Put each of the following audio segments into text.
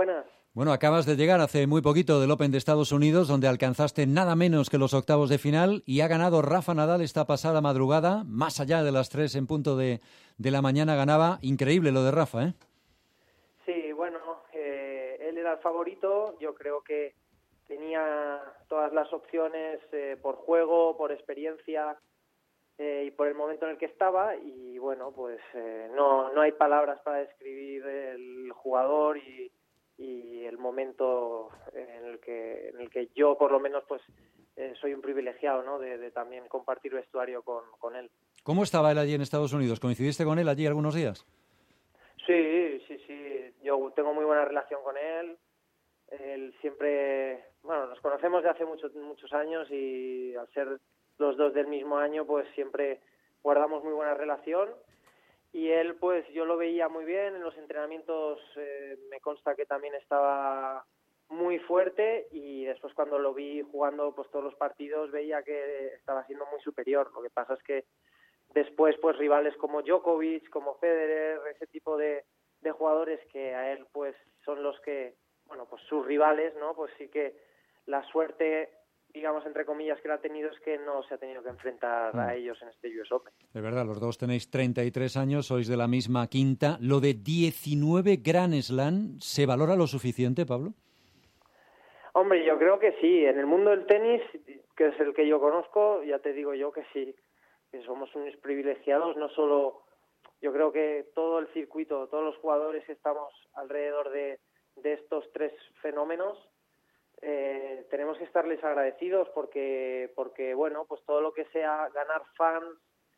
buenas. Bueno, acabas de llegar hace muy poquito del Open de Estados Unidos, donde alcanzaste nada menos que los octavos de final y ha ganado Rafa Nadal esta pasada madrugada, más allá de las 3 en punto de la mañana ganaba. Increíble lo de Rafa, ¿eh? Sí, bueno, él era el favorito. Yo creo que tenía todas las opciones por juego, por experiencia y por el momento en el que estaba. Y bueno, pues no hay palabras para describir el jugador y el momento en el que yo, por lo menos, pues soy un privilegiado, ¿no? De también compartir vestuario con él. ¿Cómo estaba él allí en Estados Unidos? ¿Coincidiste con él allí algunos días? Sí. Yo tengo muy buena relación con él. Él siempre, bueno, nos conocemos de hace muchos años y al ser los dos del mismo año, pues siempre guardamos muy buena relación. Y él, pues yo lo veía muy bien en los entrenamientos, me consta que también estaba muy fuerte, y después cuando lo vi jugando pues todos los partidos veía que estaba siendo muy superior. Lo que pasa es que después pues rivales como Djokovic, como Federer, ese tipo de jugadores que a él pues son los que, bueno, pues sus rivales, ¿no? Pues sí que la suerte, digamos, entre comillas, que él ha tenido es que no se ha tenido que enfrentar a ellos en este US Open. Es verdad, los dos tenéis 33 años, sois de la misma quinta. ¿Lo de 19 Grand Slam se valora lo suficiente, Pablo? Hombre, yo creo que sí. En el mundo del tenis, que es el que yo conozco, ya te digo yo que sí, que somos unos privilegiados. No solo, yo creo que todo el circuito, todos los jugadores que estamos alrededor de estos tres fenómenos, tenemos que estarles agradecidos porque bueno, pues todo lo que sea ganar fans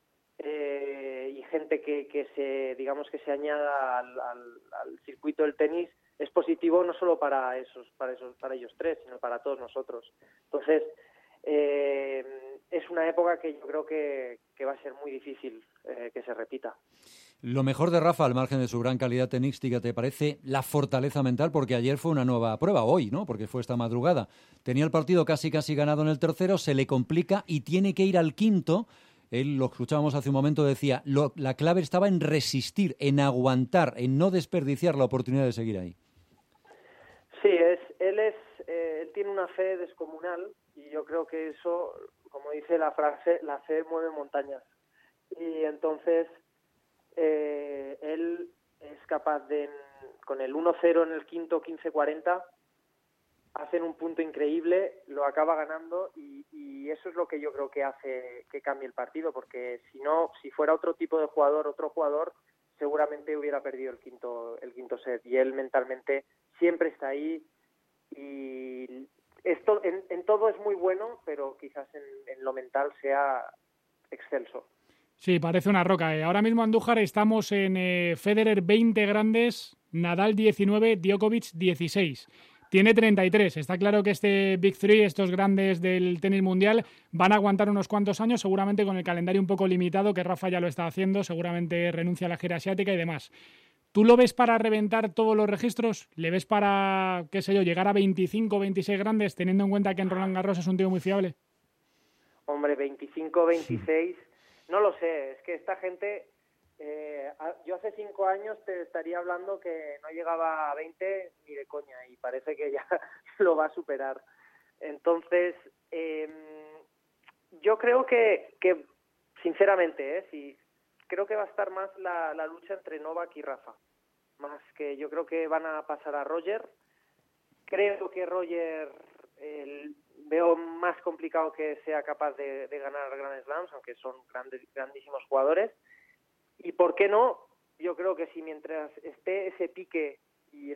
y gente que se, digamos, que se añada al circuito del tenis, es positivo no solo para ellos tres, sino para todos nosotros. Entonces, es una época que yo creo que va a ser muy difícil que se repita. Lo mejor de Rafa, al margen de su gran calidad tenística, ¿te parece la fortaleza mental? Porque ayer fue una nueva prueba, hoy, ¿no? Porque fue esta madrugada. Tenía el partido casi ganado en el tercero, se le complica y tiene que ir al quinto. Él, lo escuchábamos hace un momento, decía, la clave estaba en resistir, en aguantar, en no desperdiciar la oportunidad de seguir ahí. Sí, él tiene una fe descomunal, y yo creo que eso, como dice la frase, la fe mueve montañas. Y entonces él es capaz de, con el 1-0 en el quinto, 15-40, hacen un punto increíble, lo acaba ganando, y eso es lo que yo creo que hace que cambie el partido, porque si fuera otro tipo de jugador, otro jugador, seguramente hubiera perdido el quinto set, y él mentalmente siempre está ahí, y esto en todo es muy bueno, pero quizás en lo mental sea excelso. Sí, parece una roca. Ahora mismo, Andújar, estamos en Federer 20 grandes, Nadal 19, Djokovic 16. Tiene 33. Está claro que este Big Three, estos grandes del tenis mundial, van a aguantar unos cuantos años, seguramente con el calendario un poco limitado, que Rafa ya lo está haciendo, seguramente renuncia a la gira asiática y demás. ¿Tú lo ves para reventar todos los registros? ¿Le ves para, qué sé yo, llegar a 25, 26 grandes, teniendo en cuenta que en Roland Garros es un tío muy fiable? Hombre, 25, 26... No lo sé, es que esta gente, yo hace 5 años te estaría hablando que no llegaba a 20 ni de coña, y parece que ya lo va a superar. Entonces, yo creo que sinceramente, sí, creo que va a estar más la lucha entre Novak y Rafa, más que yo creo que van a pasar a Roger. Creo que Roger veo más complicado que sea capaz de ganar Grand Slams, aunque son grandísimos jugadores. Y por qué no, yo creo que si mientras esté ese pique y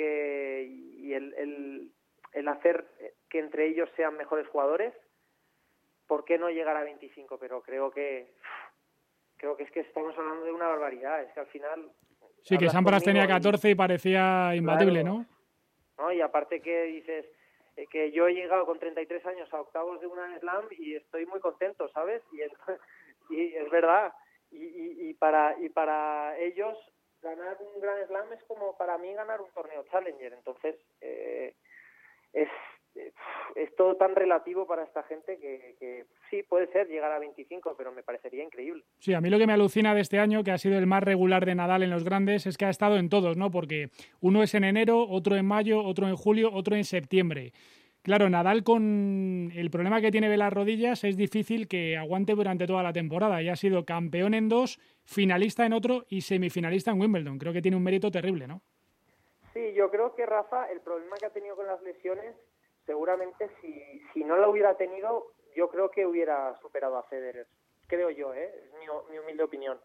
el hacer que entre ellos sean mejores jugadores, ¿por qué no llegar a 25? Pero creo que es que estamos hablando de una barbaridad. Es que al final... Sí, que Sampras tenía 14 y parecía imbatible, claro, ¿no? Y aparte que dices que yo he llegado con 33 años a octavos de una Slam y estoy muy contento, ¿sabes? Y es verdad. Y para ellos ganar un Grand Slam es como para mí ganar un torneo Challenger. Entonces es todo tan relativo para esta gente que sí, puede ser llegar a 25, pero me parecería increíble. Sí, a mí lo que me alucina de este año, que ha sido el más regular de Nadal en los grandes, es que ha estado en todos, ¿no? Porque uno es en enero, otro en mayo, otro en julio, otro en septiembre. Claro, Nadal con el problema que tiene de las rodillas es difícil que aguante durante toda la temporada. Ya ha sido campeón en 2, finalista en otro y semifinalista en Wimbledon. Creo que tiene un mérito terrible, ¿no? Sí, yo creo que Rafa, el problema que ha tenido con las lesiones, seguramente si no lo hubiera tenido, yo creo que hubiera superado a Federer. Creo yo, es mi humilde opinión.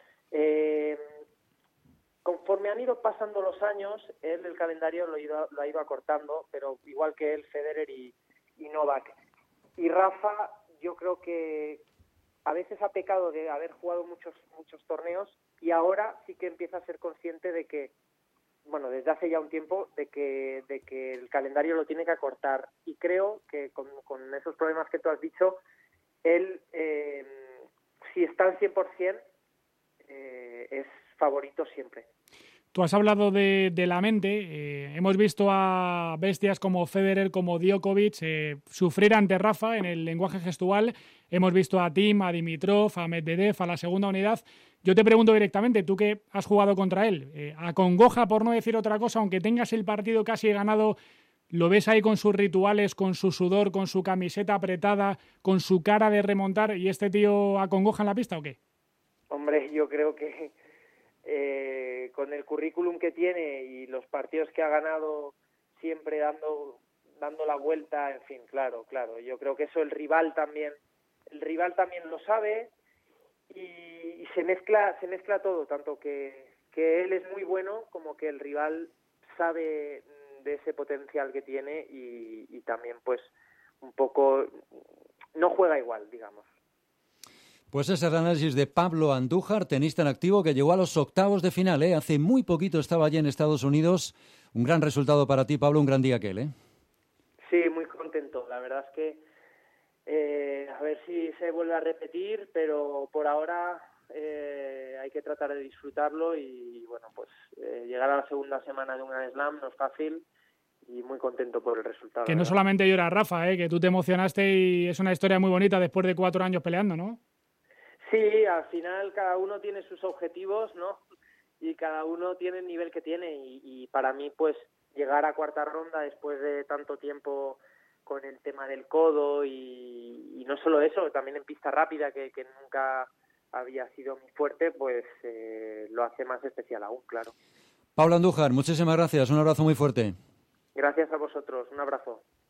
Conforme han ido pasando los años, él el calendario lo ha ido acortando, pero igual que él, Federer y Novak. Y Rafa, yo creo que a veces ha pecado de haber jugado muchos torneos y ahora sí que empieza a ser consciente de que, bueno, desde hace ya un tiempo, de que el calendario lo tiene que acortar. Y creo que con esos problemas que tú has dicho, él, si está al 100%, es favorito siempre. Tú has hablado de la mente. Hemos visto a bestias como Federer, como Djokovic, sufrir ante Rafa en el lenguaje gestual. Hemos visto a Thiem, a Dimitrov, a Medvedev, a la segunda unidad. Yo te pregunto directamente, tú que has jugado contra él, acongoja, por no decir otra cosa, aunque tengas el partido casi ganado, ¿lo ves ahí con sus rituales, con su sudor, con su camiseta apretada, con su cara de remontar y este tío acongoja en la pista o qué? Hombre, yo creo que con el currículum que tiene y los partidos que ha ganado siempre dando la vuelta, en fin, claro, yo creo que eso el rival también lo sabe y se mezcla todo, tanto que él es muy bueno como que el rival sabe de ese potencial que tiene y también pues un poco no juega igual, digamos. Pues ese es el análisis de Pablo Andújar, tenista en activo que llegó a los octavos de final. Hace muy poquito estaba allí en Estados Unidos. Un gran resultado para ti, Pablo, un gran día aquel, ¿eh? Sí, muy contento. La verdad es que a ver si se vuelve a repetir, pero por ahora hay que tratar de disfrutarlo y bueno, pues llegar a la segunda semana de un Grand Slam no es fácil y muy contento por el resultado. Que no solamente llora Rafa, que tú te emocionaste y es una historia muy bonita después de 4 años peleando, ¿no? Sí, al final cada uno tiene sus objetivos, ¿no? Y cada uno tiene el nivel que tiene y para mí pues llegar a cuarta ronda después de tanto tiempo con el tema del codo y no solo eso, también en pista rápida que nunca había sido mi fuerte, pues lo hace más especial aún, claro. Pablo Andújar, muchísimas gracias, un abrazo muy fuerte. Gracias a vosotros, un abrazo.